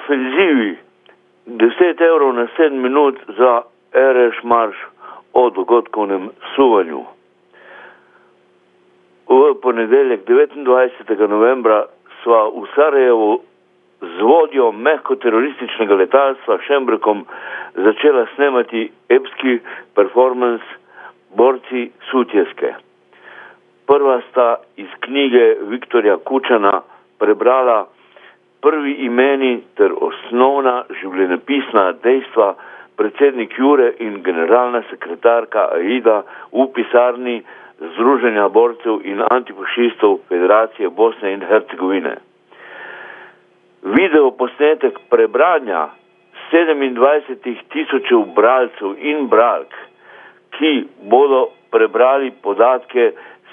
ofenzivi 10 evrov na 7 minut za RS marš o dogodkovnem suvanju. V ponedeljek 29. novembra sva v Sarajevu z vodjo mehko-terorističnega letalstva Šembrekom začela snemati epski performans Borci Sutjeske. Prva sta iz knjige Viktorja Kučana prebrala prvi imeni ter osnovna življenjepisna dejstva predsednik Jure in generalna sekretarka Aida v pisarni Združenja borcev in antifašistov Federacije Bosne in Hercegovine. Video posnetek prebranja 27.000 bralcev in bralk, ki bodo prebrali podatke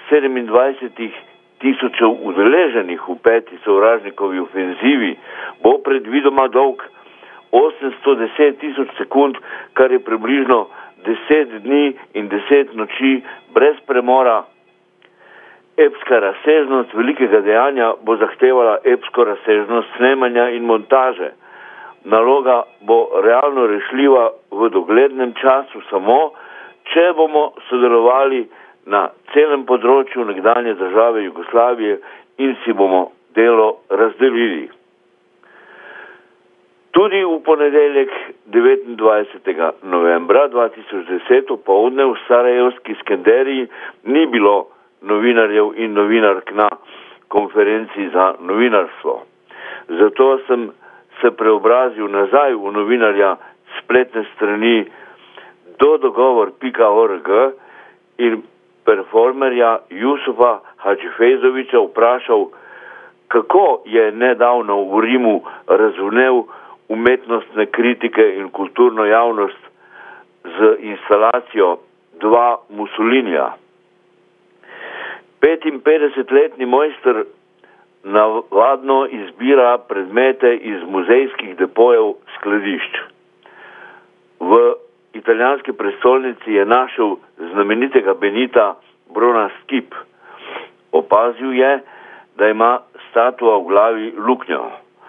27.000 udeleženih v peti sovražnikovi ofenzivi, bo predvidoma dolg 810.000 sekund, kar je približno 10 dni in 10 noči brez premora. Epska razsežnost velikega dejanja bo zahtevala epsko razsežnost snemanja in montaže. Naloga bo realno rešljiva v doglednem času samo, če bomo sodelovali na celem področju nekdanje države Jugoslavije in si bomo delo razdelili. Tudi v ponedeljek 29. novembra 2010 popoldne v sarajevski Skenderiji ni bilo novinarjev in novinark na konferenci za novinarstvo. Zato sem se preobrazil nazaj v novinarja spletne strani dodogovor.org in performerja Jusufa Hadžifejzovića vprašal, kako je nedavno v Rimu razvnel umetnostne kritike in kulturno javnost z instalacijo Dva Mussolinija. 55-letni mojster navadno izbira predmete iz muzejskih depojev skladišč. V italijanski prestolnici je našel znamenitega Benita Brona Skip. Opazil je, da ima statua v glavi luknjo.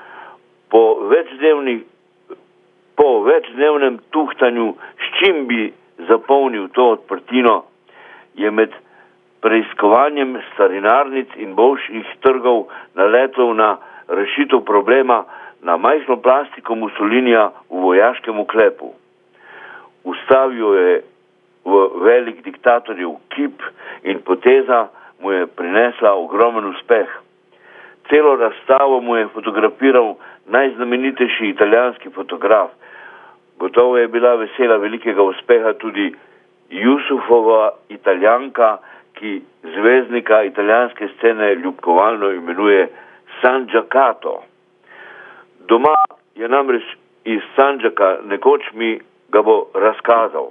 Po večdnevnem tuhtanju, s čim bi zapolnil to odprtino, je med preiskovanjem starinarnic in bolšjih trgov naletel na rešitev problema na majhno plastiko Mussolinija v vojaškem oklepu. Ustavil je v velik diktatorjev kip in poteza mu je prinesla ogromen uspeh. Celo razstavo mu je fotografiral najznamenitejši italijanski fotograf. Gotovo je bila vesela velikega uspeha tudi Jusufova Italijanka, ki zvezdnika italijanske scene ljubkovalno imenuje Sangiacato. Doma je namreč iz Sangiaka, nekoč mi ga bo razkazal.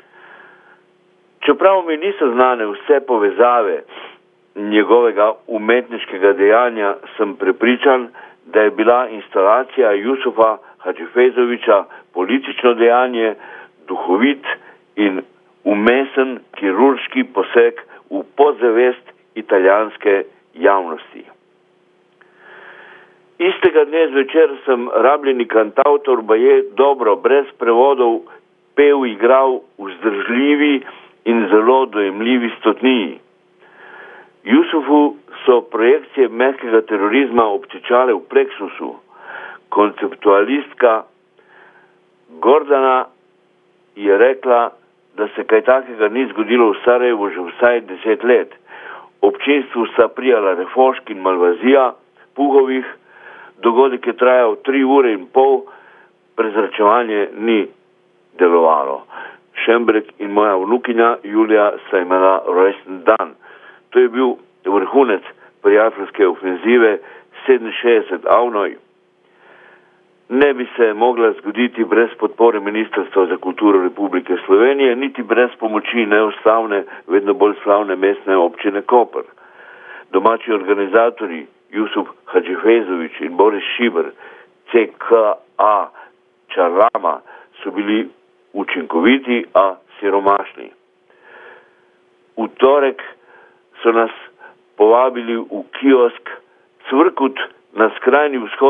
Čeprav mi niso znane vse povezave njegovega umetniškega dejanja, sem prepričan, da je bila instalacija Jusufa Hadžifejzovića politično dejanje, duhovit in umesen kirurški poseg v podzavest italijanske javnosti. Istega dne zvečer sem rabljeni kantavtor baje dobro, brez prevodov, pel, igral vzdržljivi in zelo dojemljivi stotniji. Jusufu so projekcije mehkega terorizma obtičale v pleksusu. Konceptualistka Gordana je rekla, da se kaj takega ni zgodilo v Sarajevu že vsaj 10 let. Občinstvu sta prijala Refošk in Malvazija, Puhovih, dogodek je trajal 3 ure in pol, prezračevanje ni delovalo. Šembrek in moja vnukinja Julija sta imela rojsten dan. To je bil vrhunec prijateljske ofenzive 67 Avnoj. Ne bi se mogla zgoditi brez podpore Ministrstva za kulturo Republike Slovenije, niti brez pomoči neustavne, vedno bolj slavne mestne občine Koper. Domači organizatorji Jusuf Hadžifejzović in Boris Šiber, CKA Čarlama, so bili učinkoviti, a siromašni. V torek so nas povabili v kiosk Cvrkut na skrajni vzhod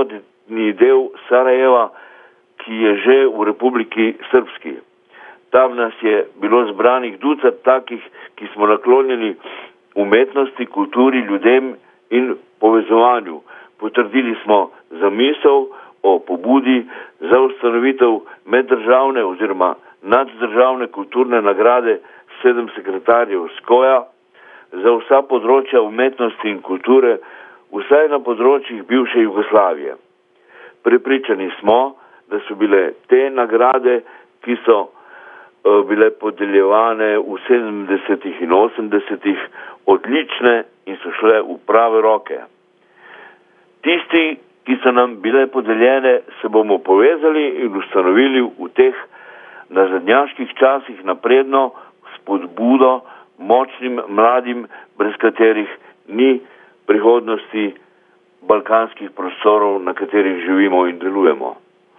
severni del Sarajeva, ki je že v Republiki Srpski. Tam nas je bilo zbranih ducat takih, ki smo naklonjeni umetnosti, kulturi, ljudem in povezovanju. Potrdili smo zamisel o pobudi za ustanovitev meddržavne oziroma naddržavne kulturne nagrade 7 sekretarjev SKOJ-a za vsa področja umetnosti in kulture, vsaj na področjih bivše Jugoslavije. Prepričani smo, da so bile te nagrade, ki so bile podeljevane v 70. in 80. odlične in so šle v prave roke. Tisti, ki so nam bile podeljene, se bomo povezali in ustanovili v teh nazadnjaških časih napredno spodbudo močnim mladim, brez katerih ni prihodnosti balkanskih prostorov, na katerih živimo in delujemo.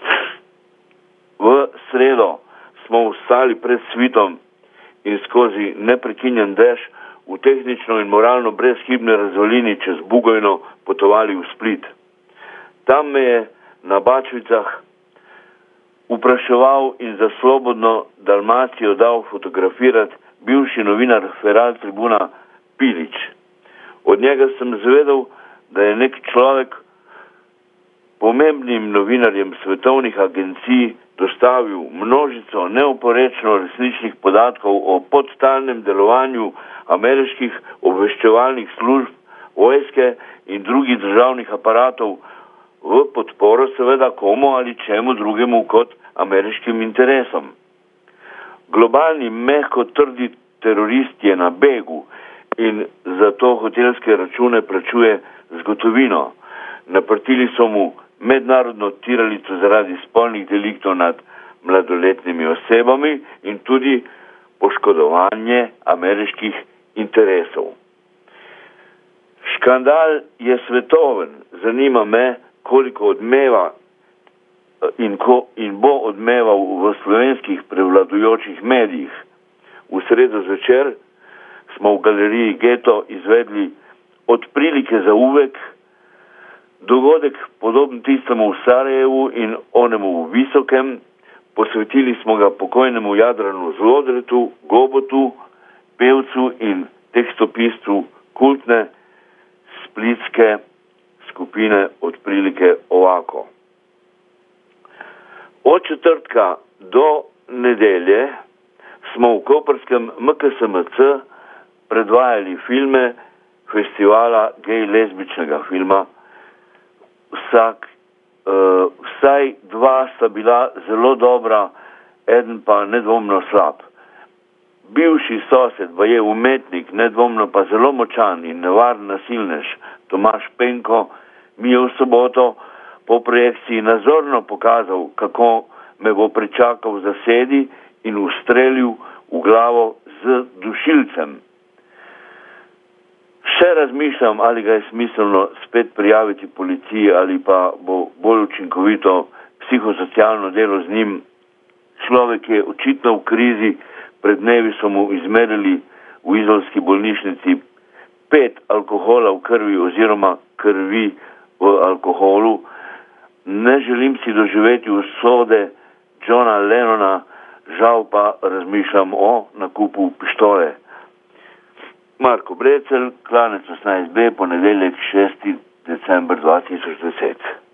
V sredo smo vstali pred svitom in skozi neprekinjen dež v tehnično in moralno brezhibne razvalini čez Bugojno potovali v Split. Tam me je na Bačvicah vpraševal in za Slobodno Dalmacijo dal fotografirati bivši novinar Feral Tribuna Pilić. Od njega sem zvedel, da je nek človek pomembnim novinarjem svetovnih agencij dostavil množico neoporečno resničnih podatkov o podtalnem delovanju ameriških obveščevalnih služb, vojske in drugih državnih aparatov v podporo seveda komu ali čemu drugemu kot ameriškim interesom. Globalni mehko trdi terorist je na begu in zato hotelske račune plačuje z gotovino. Naprtili so mu mednarodno tiralico zaradi spolnih deliktov nad mladoletnimi osebami in tudi poškodovanje ameriških interesov. Škandal je svetoven, zanima me, koliko odmeva in bo odmeval v slovenskih prevladujočih medijih. V sredo zvečer smo v galeriji Geto izvedli Od prilike za uvek, dogodek podoben tistemu v Sarajevu in onemu v Visokem. Posvetili smo ga pokojnemu Jadranu Zlodretu, Gobotu, pevcu in tekstopiscu kultne splitske skupine Od prilike ovako. Od četrtka do nedelje smo v koprskem MKSMC predvajali filme festivala gej-lezbičnega filma. Vsaj 2 sta bila zelo dobra, eden pa nedvomno slab. Bivši sosed, je umetnik, nedvomno pa zelo močan in nevaren nasilnež, Tomaž Penko, mi je v soboto po projekciji nazorno pokazal, kako me bo pričakal v zasedi in ustrelil v glavo z dušilcem. Še razmišljam, ali ga je smiselno spet prijaviti policiji ali pa bo bolj učinkovito psihosocialno delo z njim. Človek je očitno v krizi, pred dnevi so mu izmerili v izolski bolnišnici 5 alkohola v krvi oziroma krvi v alkoholu. Ne želim si doživeti usode Johna Lennona, žal pa razmišljam o nakupu pištole. Marko Brecelj, Klanec 18b, ponedeljek 6. december 2010.